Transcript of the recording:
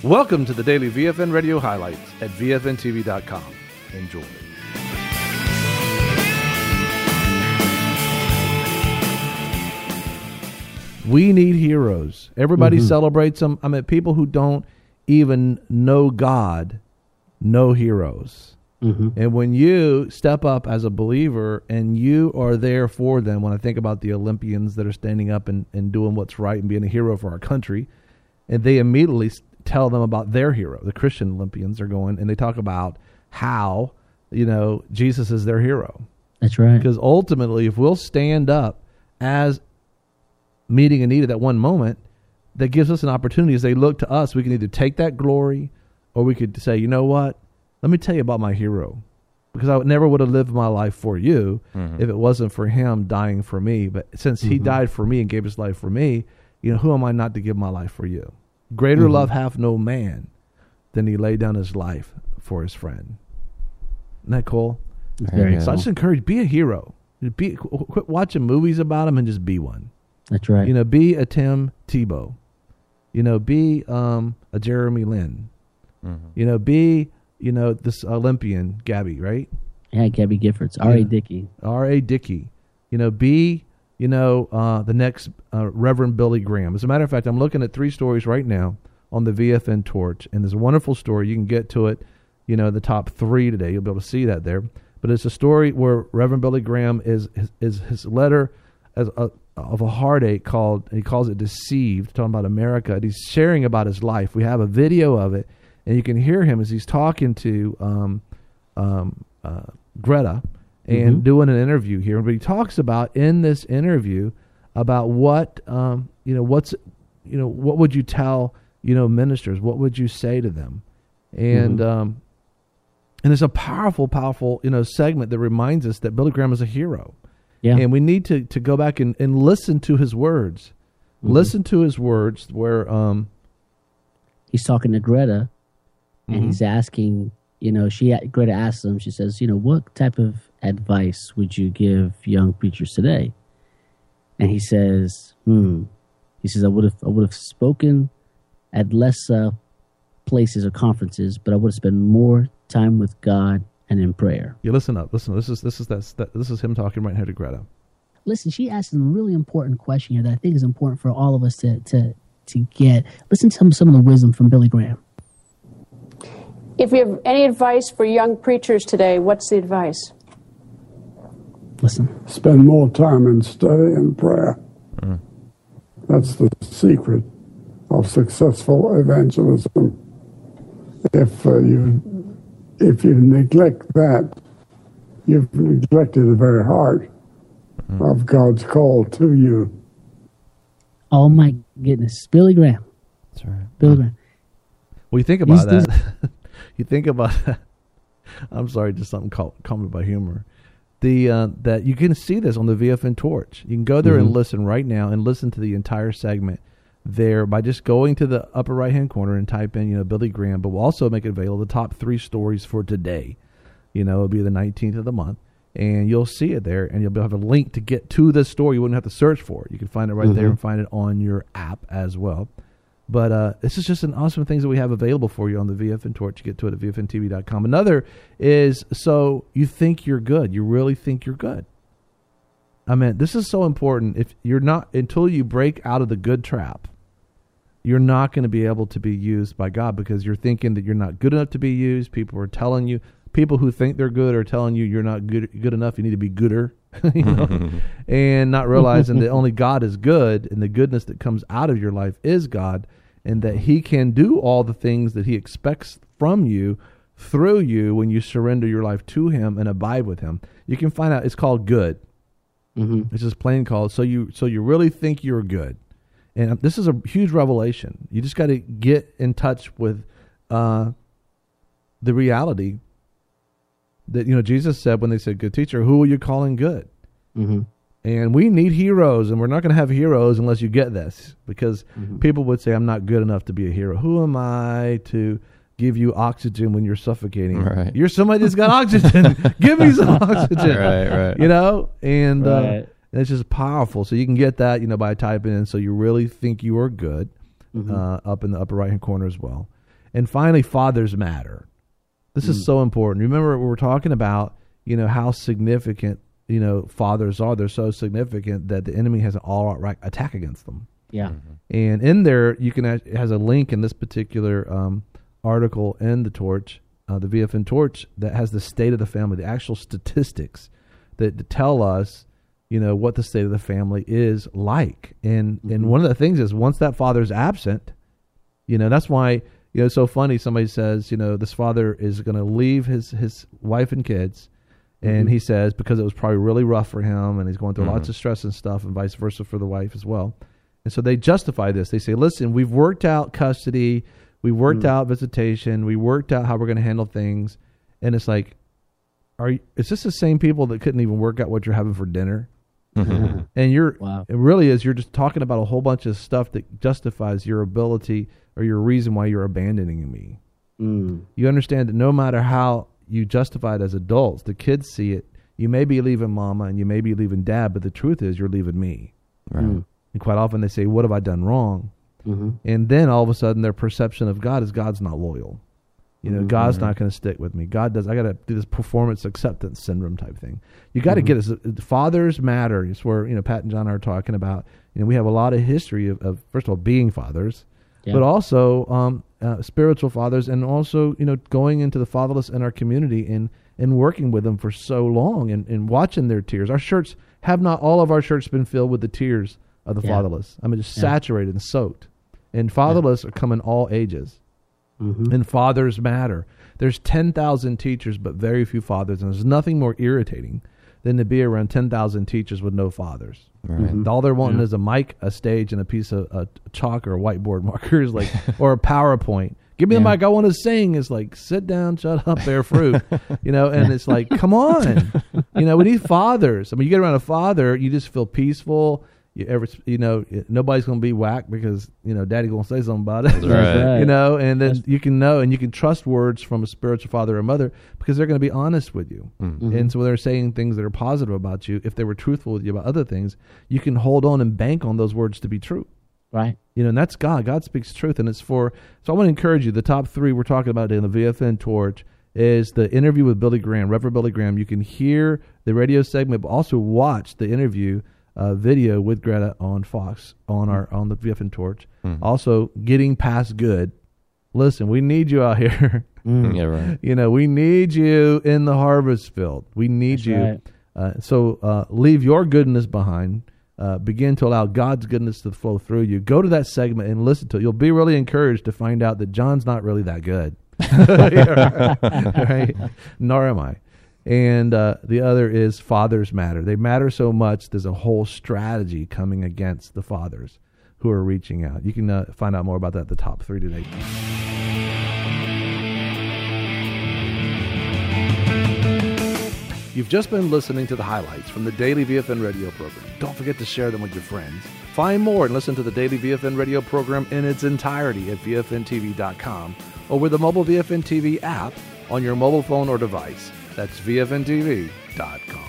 Welcome to the daily VFN radio highlights at VFNTV.com. Enjoy. We need heroes. Everybody celebrates them. I mean, people who don't even know God know heroes. And when you step up as a believer and you are there for them, when I think about the Olympians that are standing up and doing what's right and being a hero for our country, and they immediately tell them about their hero. The Christian Olympians are going, and they talk about how, Jesus is their hero. That's right. Because ultimately, if we'll stand up as meeting a need at that one moment, that gives us an opportunity. As they look to us, we can either take that glory, or we could say, you know what? Let me tell you about my hero, because I never would have lived my life for you if it wasn't for him dying for me. But since he died for me and gave his life for me, who am I not to give my life for you? Greater love hath no man than he laid down his life for his friend. Isn't that cool? Very cool. So I just encourage, be a hero. Quit watching movies about him and just be one. That's right. Be a Tim Tebow. Be a Jeremy Lin. Be this Olympian, Gabby, right? Yeah, Gabby Giffords. R.A. Dickey. R.A. Dickey. Be, the next Reverend Billy Graham. As a matter of fact, I'm looking at 3 stories right now on the VFN Torch, and there's a wonderful story. You can get to it, the top 3 today. You'll be able to see that there. But it's a story where Reverend Billy Graham is his letter of a heartache he calls it Deceived, talking about America. And he's sharing about his life. We have a video of it. And you can hear him as he's talking to Greta and doing an interview here. But he talks about in this interview about what what would you tell ministers? What would you say to them? And it's a powerful segment that reminds us that Billy Graham is a hero. Yeah. And we need to go back and listen to his words. Listen to his words where he's talking to Greta. And he's asking, Greta asks him, she says, what type of advice would you give young preachers today? And he says, he says, I would have spoken at less places or conferences, but I would have spent more time with God and in prayer. Yeah, listen up. Listen. This is him talking right here to Greta. Listen, she asked him a really important question here that I think is important for all of us to get. Listen to some of the wisdom from Billy Graham. If you have any advice for young preachers today, what's the advice? Listen. Spend more time in study and prayer. That's the secret of successful evangelism. If you neglect that, you've neglected the very heart of God's call to you. Oh my goodness, Billy Graham. That's right. Billy Graham. Well, you think about that. You think about that. I'm sorry, just something caught me by humor. That you can see this on the VFN Torch. You can go there and listen right now and listen to the entire segment there by just going to the upper right-hand corner and type in, Billy Graham. But we'll also make it available, the top 3 stories for today. It'll be the 19th of the month. And you'll see it there, and you'll have a link to get to this story. You wouldn't have to search for it. You can find it right there and find it on your app as well. But this is just an awesome things that we have available for you on the VFN Torch. You get to it at VFNTV.com. Another is, so you think you're good. You really think you're good. I mean, this is so important. If you're not, until you break out of the good trap, you're not going to be able to be used by God, because you're thinking that you're not good enough to be used. People are telling you, people who think they're good are telling you you're not good enough. You need to be gooder, and not realizing that only God is good, and the goodness that comes out of your life is God, and that He can do all the things that He expects from you through you when you surrender your life to Him and abide with Him. You can find out it's called good. It's just plain called. So you really think you're good, and this is a huge revelation. You just got to get in touch with the reality that, Jesus said when they said, good teacher, who are you calling good? And we need heroes, and we're not going to have heroes unless you get this, because people would say, I'm not good enough to be a hero. Who am I to give you oxygen when you're suffocating? Right. You're somebody that's got oxygen. Give me some oxygen. Right. And it's just powerful. So you can get that, by typing in, so you really think you are good, up in the upper right-hand corner as well. And finally, fathers matter. This is so important. Remember, we're talking about, how significant, fathers are. They're so significant that the enemy has an all-out attack against them. Yeah. And in there, it has a link in this particular article in the Torch, the VFN Torch, that has the state of the family, the actual statistics that tell us, what the state of the family is like. And one of the things is, once that father's absent, that's why, it's so funny. Somebody says, this father is going to leave his wife and kids. And he says, because it was probably really rough for him and he's going through lots of stress and stuff, and vice versa for the wife as well. And so they justify this. They say, listen, we've worked out custody. We worked out visitation. We worked out how we're going to handle things. And it's like, is this the same people that couldn't even work out what you're having for dinner? And it really is. You're just talking about a whole bunch of stuff that justifies your ability or your reason why you're abandoning me. You understand that no matter how you justify it as adults, the kids see it. You may be leaving mama and you may be leaving dad, but the truth is you're leaving me. Right. And quite often they say, what have I done wrong? And then all of a sudden their perception of God is God's not loyal. God's not going to stick with me. I got to do this performance acceptance syndrome type thing. You got to get it. Fathers matter. It's where, Pat and John are talking about, we have a lot of history of first of all, being fathers, but also spiritual fathers, and also, going into the fatherless in our community and working with them for so long and watching their tears. All of our church been filled with the tears of the fatherless. I mean, just saturated and soaked. And fatherless are coming all ages. And fathers matter. There's 10,000 teachers, but very few fathers. And there's nothing more irritating than to be around 10,000 teachers with no fathers. Right. All they're wanting is a mic, a stage, and a piece of chalk or whiteboard markers, or a PowerPoint. Give me the mic. I want to sing. It's like, sit down, shut up, bear fruit. And it's like, come on. We need fathers. I mean, you get around a father, you just feel peaceful. Nobody's going to be whacked because, daddy going to say something about it. Right. And then you can know, and you can trust words from a spiritual father or mother because they're going to be honest with you. And so when they're saying things that are positive about you, if they were truthful with you about other things, you can hold on and bank on those words to be true. Right. And that's God. God speaks truth. And so I want to encourage you, the top 3 we're talking about in the VFN Torch is the interview with Billy Graham, Reverend Billy Graham. You can hear the radio segment, but also watch the interview video with Greta on Fox on the VFN Torch. Also, Getting Past Good. Listen, we need you out here. Yeah, right. We need you in the harvest field. We need you. Right. So leave your goodness behind. Begin to allow God's goodness to flow through you. Go to that segment and listen to it. You'll be really encouraged to find out that John's not really that good. Right? Nor am I. And the other is fathers matter. They matter so much, there's a whole strategy coming against the fathers who are reaching out. You can find out more about that at the top 3 today. You've just been listening to the highlights from the Daily VFN radio program. Don't forget to share them with your friends. Find more and listen to the Daily VFN radio program in its entirety at VFNTV.com or with the mobile VFN TV app on your mobile phone or device. That's VFNTV.com.